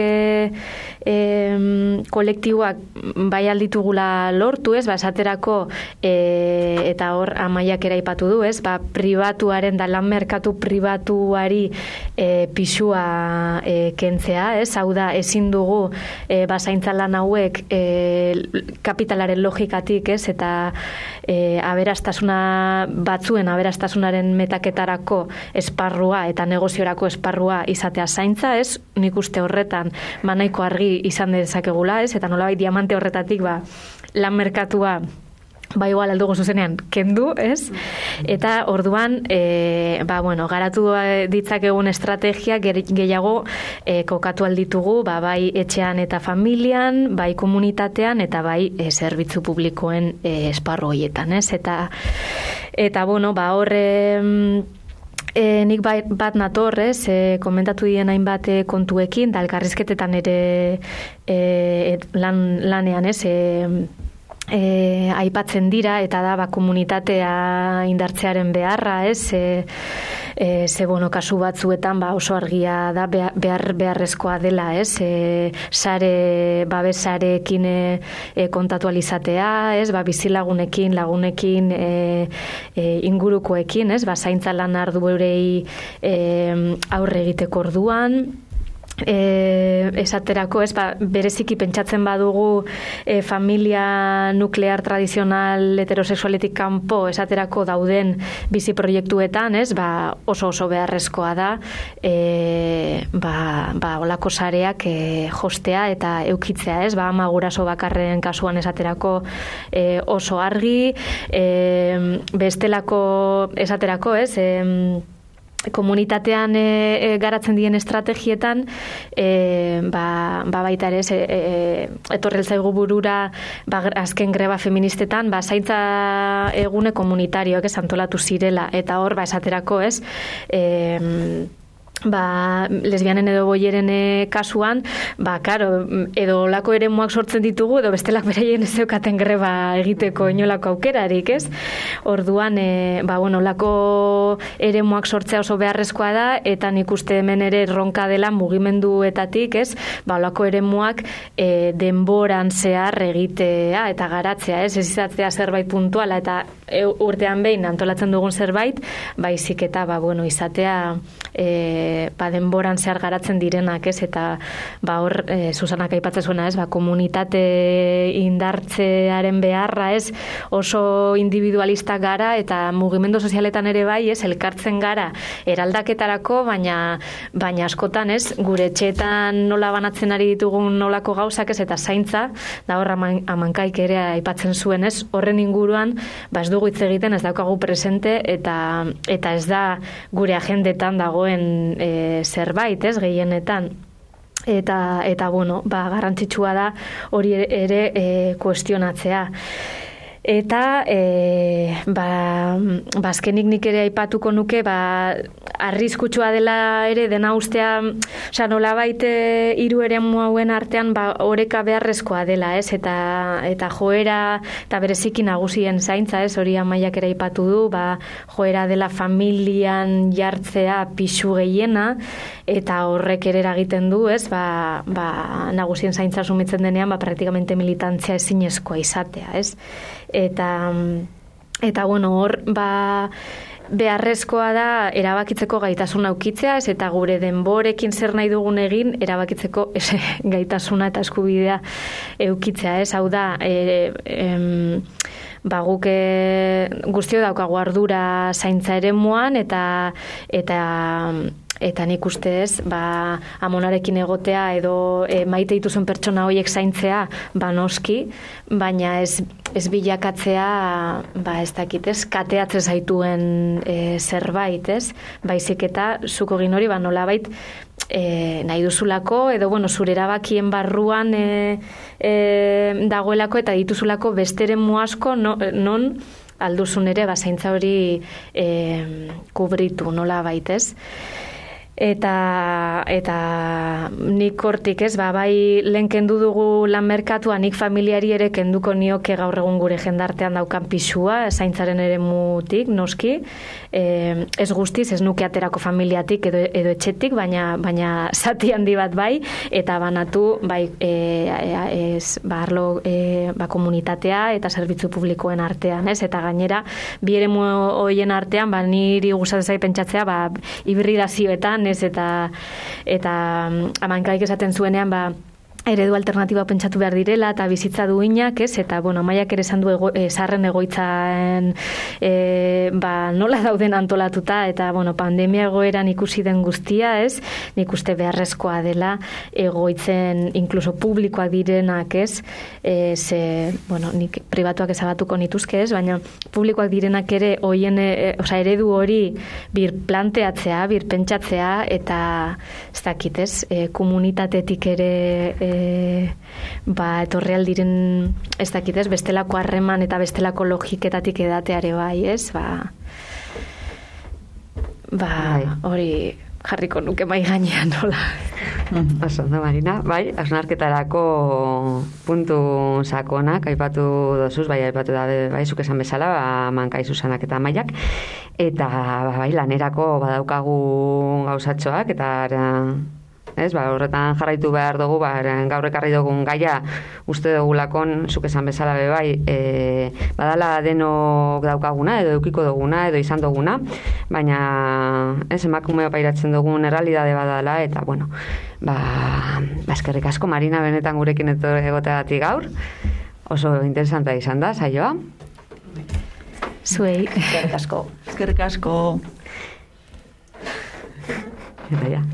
kolektiboak bai alditugula lortu ez, esaterako eta hor Amaiak ere aipatu du ez, pribatuaren da lan merkatu pribatuari pisua kentzea ez, hau da ezin dugu zaintza lan hauek kapitalaren logikatik ez, eta aberastasuna batzuen aberastasunaren metaketarako esparrua eta negoziorako esparrua izatea zaintza, ez? Nik uste horretan nahiko argi izan dezakegula, ez? Eta nolabait diamante horretatik lan merkatua igual aldugu zuzenean kendu, ez? Eta orduan, bueno, garatu ditzakegun estrategia gehiago kokatu alditugu, bai etxean eta familian, bai komunitatean, eta bai zerbitzu publikoen esparru horietan, ez? Eta bueno, horre nik bat natorrez, komentatu dien hainbat kontuekin, da elkarrizketetan ere lanean ez, aipatzen dira, eta da komunitatea indartzearen beharra, ez, bueno, kasu batzuetan oso argia da beharrezkoa dela, ez, babesarekin kontatualizatea, ez, bizilagunekin, lagunekin, ingurukoekin, ez, zaintza lan arduerei aurre egiteko orduan, esaterako, ez, bereziki pentsatzen badugu familia nuklear tradizional heterosexualetik kanpo esaterako dauden bizi proiektuetan, ez, oso beharrezkoa da olako sareak jostea eta eukitzea, ez, ama guraso bakarren kasuan esaterako oso argi, bestelako esaterako, ez, komunitatean garatzen dien estrategietan baita ere etorrel zaigu burura azken greba feministetan zaintza egune komunitarioak antolatu zirela, eta hor esaterako ez lesbianen edo boieren kasuan, karo, edo lako eremuak sortzen ditugu, edo bestelak beraien ez zeukaten greba egiteko inolako aukerarik, ez? Orduan, bueno, lako eremuak sortzea oso beharrezkoa da, eta nik uste hemen ere ronka dela mugimenduetatik, ez? Lako eremuak denboran zehar egitea eta garatzea, ez? Ez izatzea zerbait puntuala, eta urtean behin antolatzen dugun zerbait, baizik eta, bueno, izatea denboran zehar garatzen direnak, ez, eta hor Susanak aipatzen zuena, ez, komunitate indartzearen beharra, ez, oso individualista gara, eta mugimendu sozialetan ere bai, ez, elkartzen gara eraldaketarako, baina askotan, ez, gure etxeetan nola banatzen ari ditugun nolako gauzak, ez, eta zaintza, da hor Amankaik ere aipatzen zuen, ez, horren inguruan, ez dugu hitz egiten, ez daukagu presente, eta ez da gure agendetan dagoen zerbait, ez, gehienetan. Eta bueno, garrantzitsua da hori ere kuestionatzea. Eta azkenik nik ere aipatuko nuke arriskutsua dela ere dena ustea, nolabait hiru eremu hauen artean oreka beharrezkoa dela, ez, eta joera eta bereziki nagusien zaintza, ez, hori Amaiak ere aipatu du, joera dela familian jartzea pisu gehiena, eta horrek ere eragiten du, ez, nagusien zaintza sumitzen denean praktikamente militantzia ezinezkoa izatea, ez. Eta bueno, hor beharrezkoa da erabakitzeko gaitasuna aukitzea, ez, eta gure denborekin zer nahi dugun egin erabakitzeko gaitasuna eta eskubidea eukitzea, ez, hau da guk guztio daukagu ardura zaintza eremuan, eta nik ustez, amonarekin egotea edo maite dituzen pertsona horiek zaintzea, noski, baina ez bilakatzea, ez dakit, ez, kateatzen zaituen zerbait, ez, baizik eta zuko egin hori, nolabait nahi duzulako, edo, bueno, zure erabakien barruan dagoelako, eta dituzulako besteren muasko, non alduzun ere, zaintza hori kubritu nola baitez. Eta nik hortik bai lehen kendu dugu lan merkatua, nik familiari ere kenduko nioke gaur egun gure jendartean daukan pisua, zaintzaren ere mutik, noski, ez guztiz, ez nuke aterako familiatik edo etxetik, baina zati handi bat bai, eta banatu bai arlo komunitatea eta zerbitzu publikoen artean, ez? Eta gainera, bi eremu hoien artean, niri gustatzen zait pentsatzea, hibridazioetan, ez, eta amankaik esaten zuenean, eredu alternatiba pentsatu behar direla eta bizitza duinak, ez? Eta, Amaiak ere esan du zaharren egoitzan nola dauden antolatuta, eta, pandemia egoeran ikusi den guztia, ez? Nik uste beharrezkoa dela egoitzen, inkluso publikoak direnak, ez? Nik pribatuak ezabatuko nituzke, ez? Baina publikoak direnak ere hoien, eredu hori bir planteatzea, bir pentsatzea, eta ez dakit, ez? Komunitatetik ere etorri aldiren, ez dakit, ez, bestelako harreman eta bestelako logiketatik edateare bai, ez, hori jarriko nuke mai gainean, nola. Oso, Marina, hausnarketarako puntu sakonak aipatu dozuz, aipatu da, zuk esan bezala, Mankai, Susanak eta Amaiak, eta lanerako badaukagu gauzatxoak, eta horretan jarraitu behar dugu, gaur ekarri dugun gaia uste dugulakon, zuk esan bezala badala denok daukaguna, edo eukiko duguna, edo izan duguna, baina emakumea pairatzen dugun errealidade badala, eta eskerrik asko, Marina, benetan gurekin egoteagatik gaur, oso interesanta izan da, saioa. Zuei. Eskerrik asko. Eskerrik asko. Eta ja.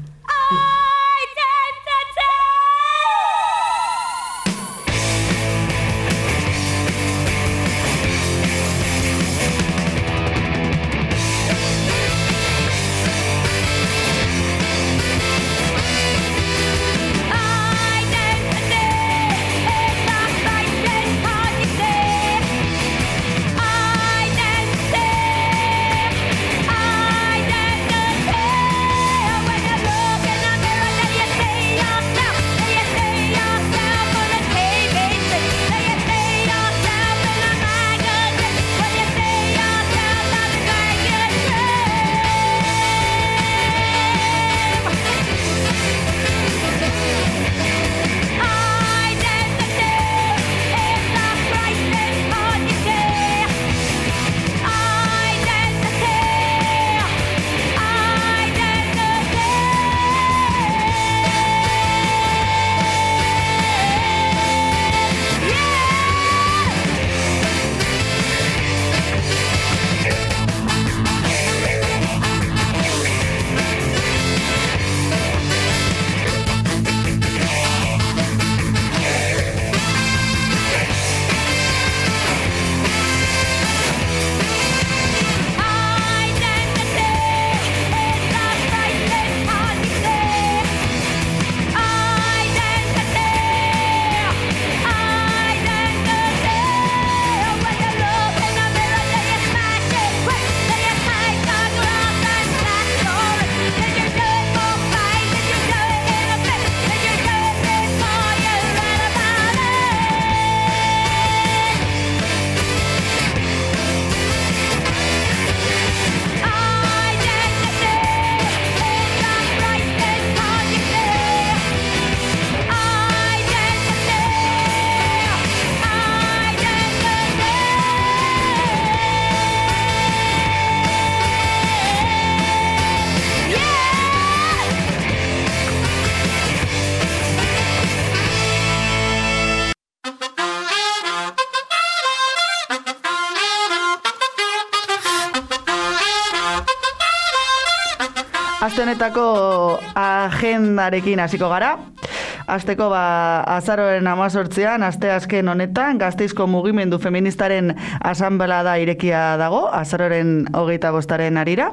Aste honetako agendarekin hasiko gara. Asteko azaroaren 18an, aste azken honetan, Gasteizko mugimendu feministaren asanblada irekia dago, azaroaren 25aren arira.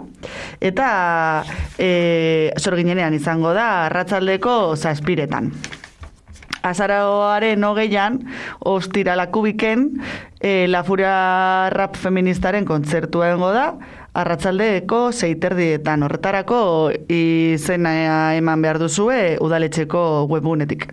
Eta sorginenean izango da, arratsaldeko 7:00. Azaroaren 20an, ostiralak ubiken, La Furia Rap Feministaren kontzertua egongo da, arratsaldeko 6:30. Horretarako izena eman behar duzue udaletxeko webgunetik.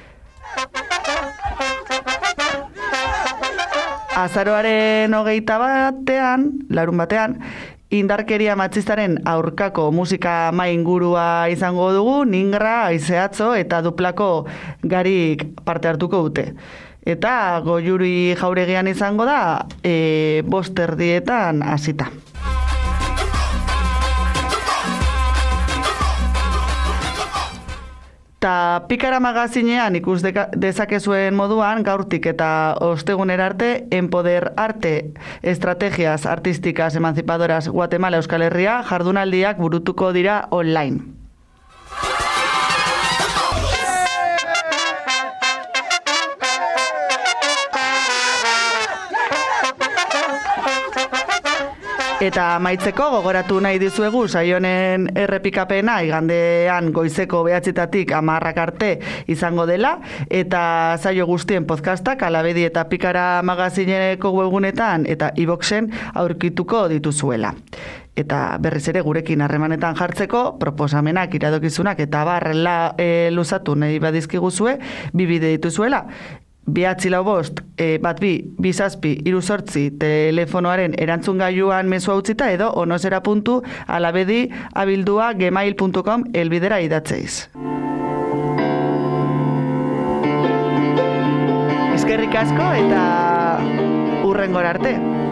Azaroaren 21, larun batean, indarkeria matxistaren aurkako musika ingurua izango dugu, Ningra, Aizeatzo eta Duplako Garik parte hartuko dute. Eta Goiuri Jauregian izango da, 5:30 hasita. Eta Pikara magazinean ikus dezakezuen moduan, gaurtik eta ostegunera arte, Empoder Arte Estrategias Artísticas Emancipadoras Guatemala Euskal Herria jardunaldiak burutuko dira online. Eta amaitzeko gogoratu nahi dizuegu saionen errepikapena igandean goizeko 9:00 arte izango dela, eta saio guztien podcastak Alabedi eta Pikara magazineko webgunetan eta iVoxen aurkituko dituzuela. Eta berriz ere gurekin harremanetan jartzeko, proposamenak, iradokizunak eta barrela luzatu nahi badizkiguzue, 2 bide dituzuela. 245-127-3 telefonoaren erantzungailuan mezua utzita edo onosera.alabedi@gmail.com elbidera idatzeiz. Eskerrik asko eta hurrengora arte.